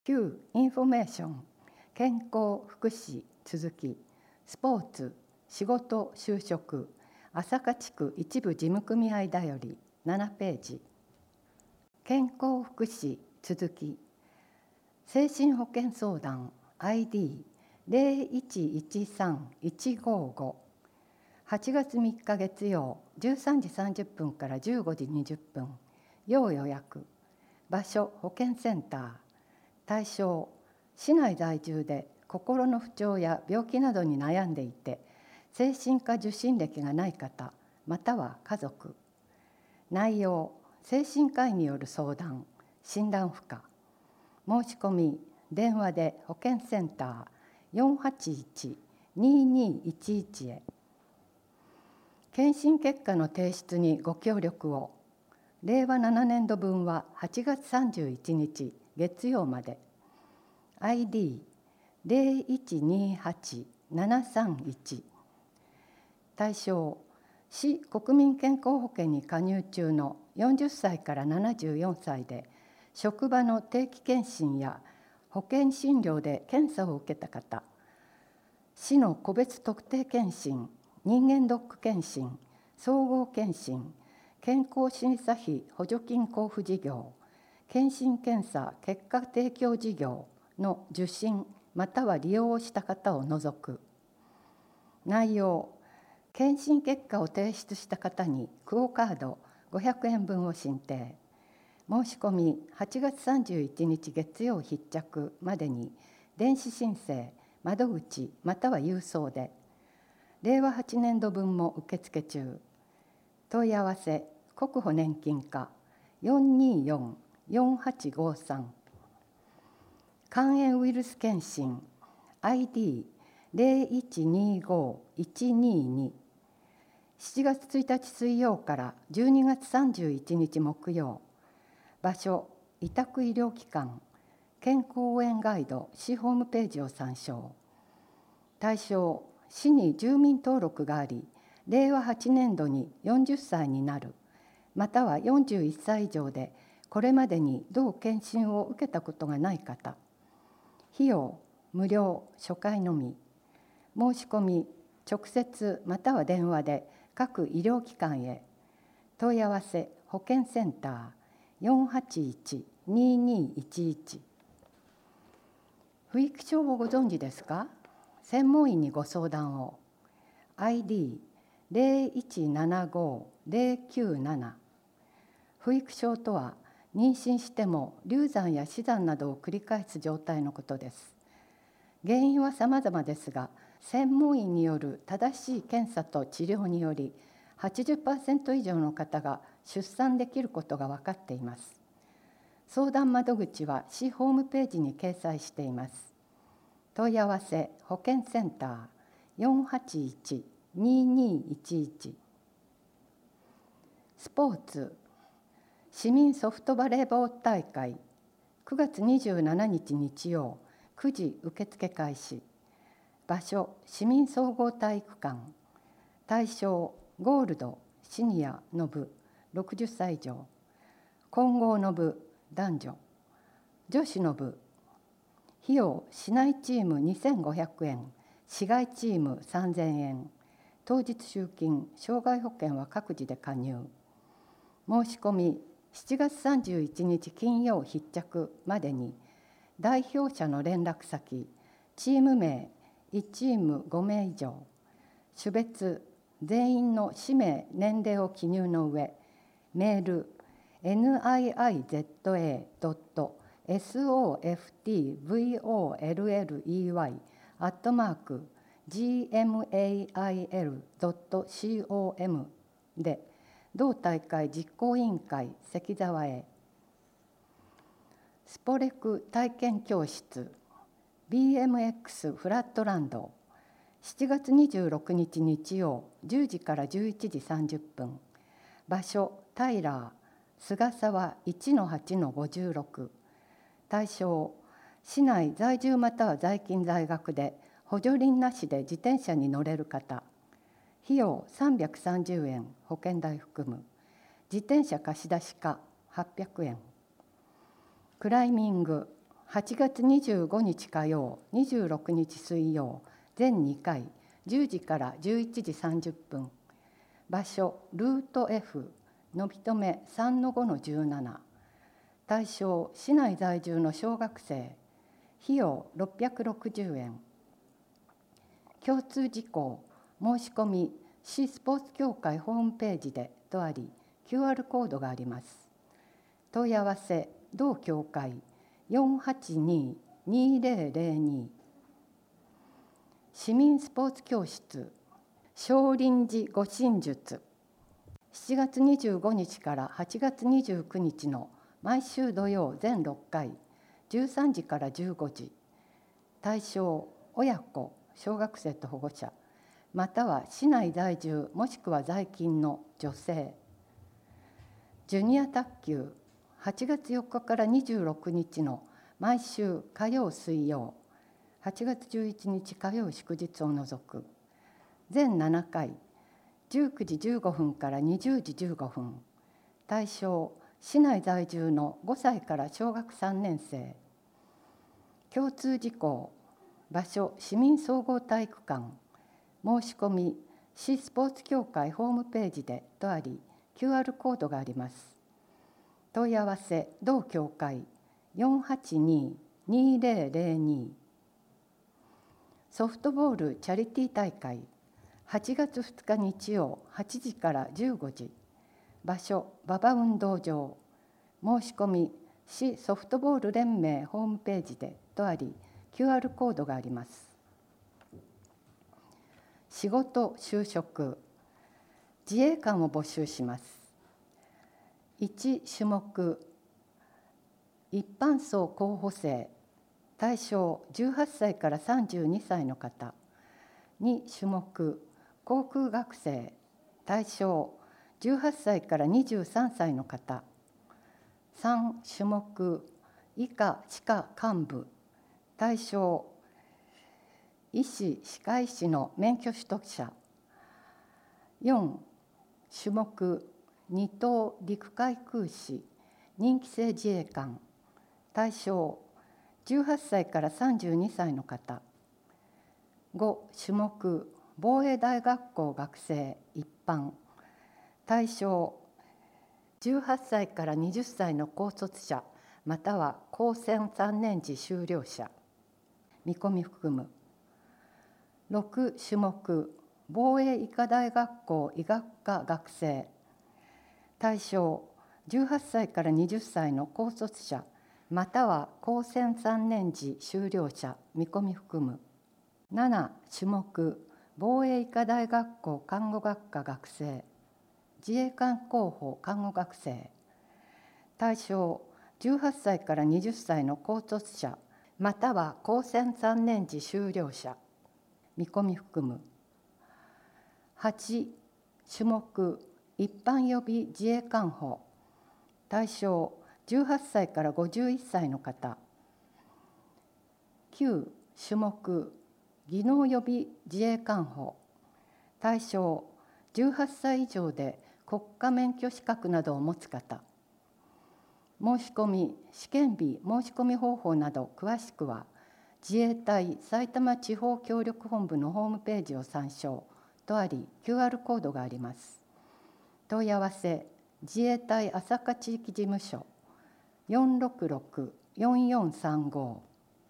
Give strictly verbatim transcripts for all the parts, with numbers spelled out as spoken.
きゅうインフォメーション、健康福祉続き、スポーツ仕事就職、朝霞地区一部事務組合だよりななページ。健康福祉続き、精神保健相談 アイディーゼロいちいちさんいちごご、はちがつみっか月曜じゅうさんじさんじゅっぷんからじゅうごじにじゅっぷん、要予約。場所保健センター。対象、市内在住で心の不調や病気などに悩んでいて精神科受診歴がない方、または家族。内容、精神科医による相談、診断不可。申し込み、電話で保健センター よんはちいちににいちいち へ。検診結果の提出にご協力を。れいわななねんど分ははちがつさんじゅういちにち月曜まで。アイディーゼロいちにはちななさんいち。対象、市国民健康保険に加入中のよんじゅっさいからななじゅうよんさいで、職場の定期検診や保険診療で検査を受けた方、市の個別特定健診、人間ドック検診、総合検診、健康審査費補助金交付事業、検診検査結果提供事業の受診または利用をした方を除く。内容、検診結果を提出した方にクオカードごひゃくえんぶんを進呈。申し込みはちがつさんじゅういちにち月曜必着までに電子申請、窓口または郵送で。れいわはちねんどぶんも受付中。問い合わせ、国保年金課 よんにーよんよんはちごさん。肝炎ウイルス検診 アイディーゼロいちにごいちにに。しちがつついたち水曜からじゅうにがつさんじゅういちにち木曜。場所、委託医療機関、健康応援ガイド市ホームページを参照。対象、市に住民登録があり、れいわはちねんどによんじゅっさいになる、またはよんじゅういっさい以上でこれまでに同検診を受けたことがない方。費用、無料、初回のみ。申し込み、直接または電話で各医療機関へ。問い合わせ、保健センター よんはちいちににいちいち。不育症をご存知ですか？専門医にご相談を。アイディーゼロいちななごゼロきゅうなな。不育症とは、妊娠しても流産や死産などを繰り返す状態のことです。原因は様々ですが、専門医による正しい検査と治療により、はちじゅっパーセント以上の方が出産できることが分かっています。相談窓口は市ホームページに掲載しています。問い合わせ、保健センター よんはちいちににいちいち。スポーツ、市民ソフトバレーボール大会くがつにじゅうしちにち日曜くじ受付開始。場所、市民総合体育館。対象、ゴールド、シニアの部ろくじゅっさい以上、混合の部男女、女子の部。費用、市内チームにせんごひゃくえん、市外チームさんぜんえん。当日集金、障害保険は各自で加入。申し込み、しちがつさんじゅういちにち金曜必着までに、代表者の連絡先、チーム名、いちチームごめい以上、種別、全員の氏名、年齢を記入の上、メール、ニイザドエードットソフトボレー アットマーク ジーエムエーアイエルドットコム で、同大会実行委員会関沢へ。スポレク体験教室 ビーエムエックス フラットランドしちがつにじゅうろくにち日曜じゅうじからじゅういちじさんじゅっぷん。場所、タイラー菅沢 いちのはちのごじゅうろく。対象、市内在住または在勤在学で補助輪なしで自転車に乗れる方。費用さんびゃくさんじゅうえん、保険代含む。自転車貸し出しかはっぴゃくえん。クライミング、 はちがつにじゅうごにち火曜、にじゅうろくにち水曜、全にかい、じゅうじからじゅういちじさんじゅっぷん。場所、ルート F、のびとめ さんのごのじゅうなな。対象、市内在住の小学生。費用ろっぴゃくろくじゅうえん。共通事項、申し込み、市スポーツ協会ホームページでとあり、キューアール コードがあります。問い合わせ、同協会よんはちにー にーぜろぜろに。市民スポーツ教室、少林寺護身術。しちがつにじゅうごにちからはちがつにじゅうくにちの毎週土曜全ろっかい、じゅうさんじからじゅうごじ。対象、親子、小学生と保護者、または市内在住もしくは在勤の女性。ジュニア卓球、はちがつよっかからにじゅうろくにちの毎週火曜水曜、はちがつじゅういちにち火曜祝日を除く。全ななかい、じゅうくじじゅうごふんからにじゅうじじゅうごふん。対象、市内在住のごさいから小学さんねんせい。共通事項、場所、市民総合体育館。申し込み、市スポーツ協会ホームページでとあり、キューアール コードがあります。問い合わせ、同協会よんはちにー にーぜろぜろに。ソフトボールチャリティー大会、はちがつふつか日曜はちじからじゅうごじ。場所、馬場運動場。申し込み、市ソフトボール連盟ホームページでとあり、キューアール コードがあります。仕事、就職。自衛官を募集します。いち種目、一般層候補生。対象、じゅうはっさいからさんじゅうにさいの方。に種目、航空学生。対象、じゅうはっさいからにじゅうさんさいの方。さん種目、以下歯科幹部。対象、医師・歯科医師の免許取得者。よん種目、二等陸海空士、任期制自衛官。対象、じゅうはっさいからさんじゅうにさいの方。ご種目、防衛大学校学生一般。対象、じゅうはっさいからはたちの高卒者または高専さんねん時修了者。見込み含む。ろく種目、防衛医科大学校医学科学生。対象、じゅうはっさいからはたちの高卒者または高専さんねん時修了者。見込み含む。なな種目、防衛医科大学校看護学科学生。自衛官候補看護学生。対象、じゅうはっさいからはたちの高卒者または高専さんねん時修了者。見込み含む。はち種目、一般予備自衛官補。対象、じゅうはっさいからごじゅういっさいの方。きゅう種目、技能予備自衛官補。対象、じゅうはっさい以上で国家免許資格などを持つ方。申し込み、試験日、申し込み方法など詳しくは自衛隊埼玉地方協力本部のホームページを参照とあり、キューアール コードがあります。問い合わせ、自衛隊朝霞地域事務所 よんろくろく よんよんさんご。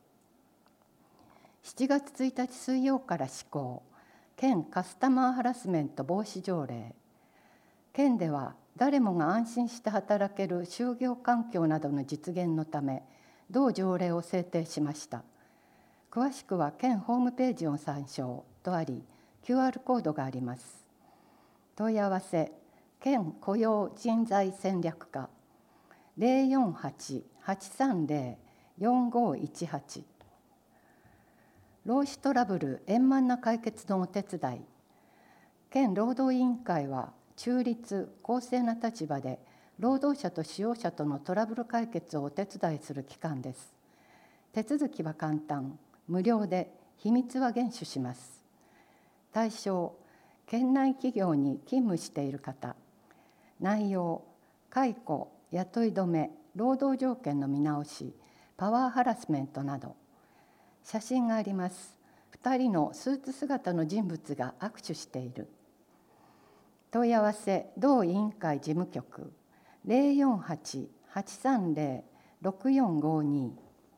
しちがつついたち水曜から施行、県カスタマーハラスメント防止条例。県では誰もが安心して働ける就業環境などの実現のため、同条例を制定しました。詳しくは県ホームページを参照とあり、キューアール コードがあります。問い合わせ、県雇用人材戦略課 ゼロよんはち はちさんゼロ よんごいちはち。労使トラブル円満な解決のお手伝い。県労働委員会は中立・公正な立場で労働者と使用者とのトラブル解決をお手伝いする機関です。手続きは簡単、無料で秘密は厳守します。対象、県内企業に勤務している方。内容、解雇、雇い止め、労働条件の見直し、 パワーハラスメントなど。写真があります。ふたりのスーツ姿の人物が握手している。問い合わせ同委員会事務局 ゼロよんはち はちさんゼロ ろくよんごに。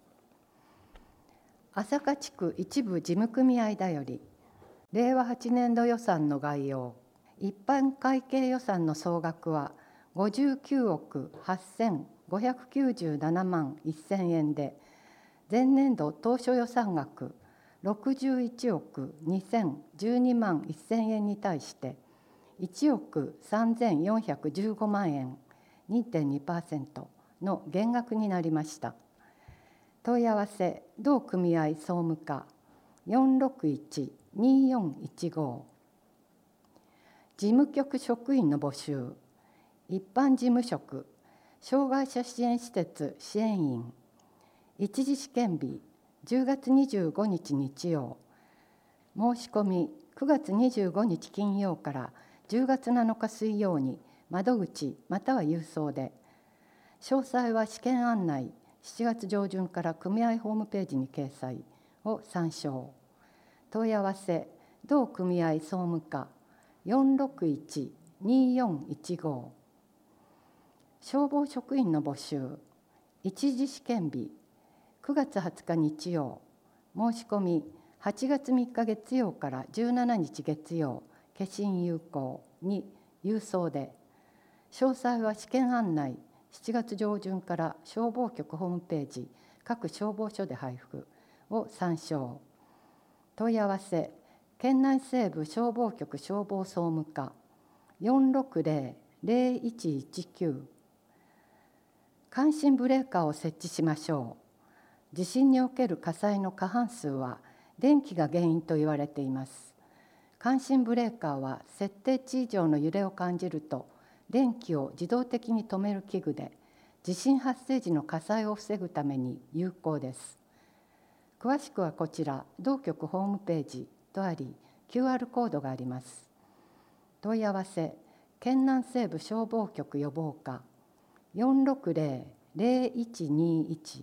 朝霞地区一部事務組合だよりれいわはちねんど予算の概要。一般会計予算の総額はごじゅうきゅうおくはっせんごひゃくきゅうじゅうななまんせんえんで、前年度当初予算額ろくじゅういちおくにせんじゅうにまんせんえんに対していちおくさんぜんよんひゃくじゅうごまんえん にてんにパーセント の減額になりました。問い合わせ同組合総務課 よんろくいち によんいちご。事務局職員の募集。一般事務職、障害者支援施設支援員。一次試験日じゅうがつにじゅうごにち日曜。申し込みくがつにじゅうごにち金曜からじゅうがつなのか水曜に窓口または郵送で。詳細は試験案内しちがつ上旬から組合ホームページに掲載を参照。問い合わせ同組合総務課 よんろくいち によんいちご。消防職員の募集。一次試験日くがつはつか日曜。申し込みはちがつみっか月曜からじゅうしちにち月曜消印有効に郵送で。詳細は試験案内しちがつ上旬から消防局ホームページ各消防署で配布を参照。問い合わせ県内西部消防局消防総務課 よんろくゼロ ゼロいちいちきゅう。感震ブレーカーを設置しましょう。地震における火災の過半数は電気が原因と言われています。感震ブレーカーは設定値以上の揺れを感じると電気を自動的に止める器具で、地震発生時の火災を防ぐために有効です。詳しくはこちら同局ホームページとあり キューアール コードがあります。問い合わせ県南西部消防局予防課 よんろくゼロ ゼロいちにいち。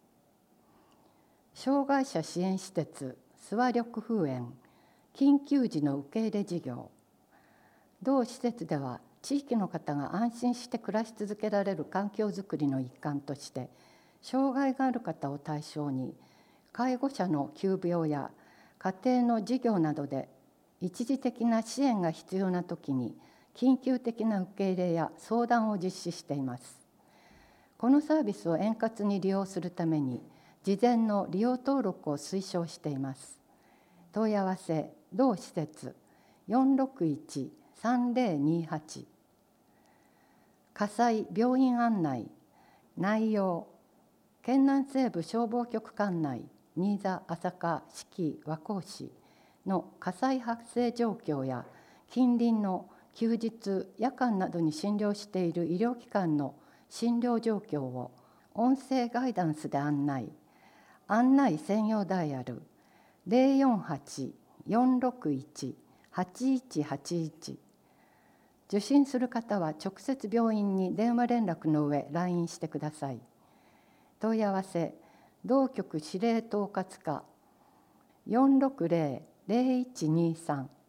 障害者支援施設諏訪緑風園緊急時の受け入れ事業。同施設では地域の方が安心して暮らし続けられる環境づくりの一環として、障害がある方を対象に介護者の急病や家庭の事業などで一時的な支援が必要なときに緊急的な受け入れや相談を実施しています。このサービスを円滑に利用するために事前の利用登録を推奨しています。問い合わせ同施設 よんろくいち さんゼロにはち。火災病院案内内容。県南西部消防局管内新座、朝霞、志木、和光市の火災発生状況や近隣の休日夜間などに診療している医療機関の診療状況を音声ガイダンスで案内。案内専用ダイヤル ゼロよんはち よんろくいち はちいちはちいち。受診する方は直接病院に電話連絡の上 ライン してください。問い合わせ同局司令統括課 よんろくゼロ ゼロいちにさん。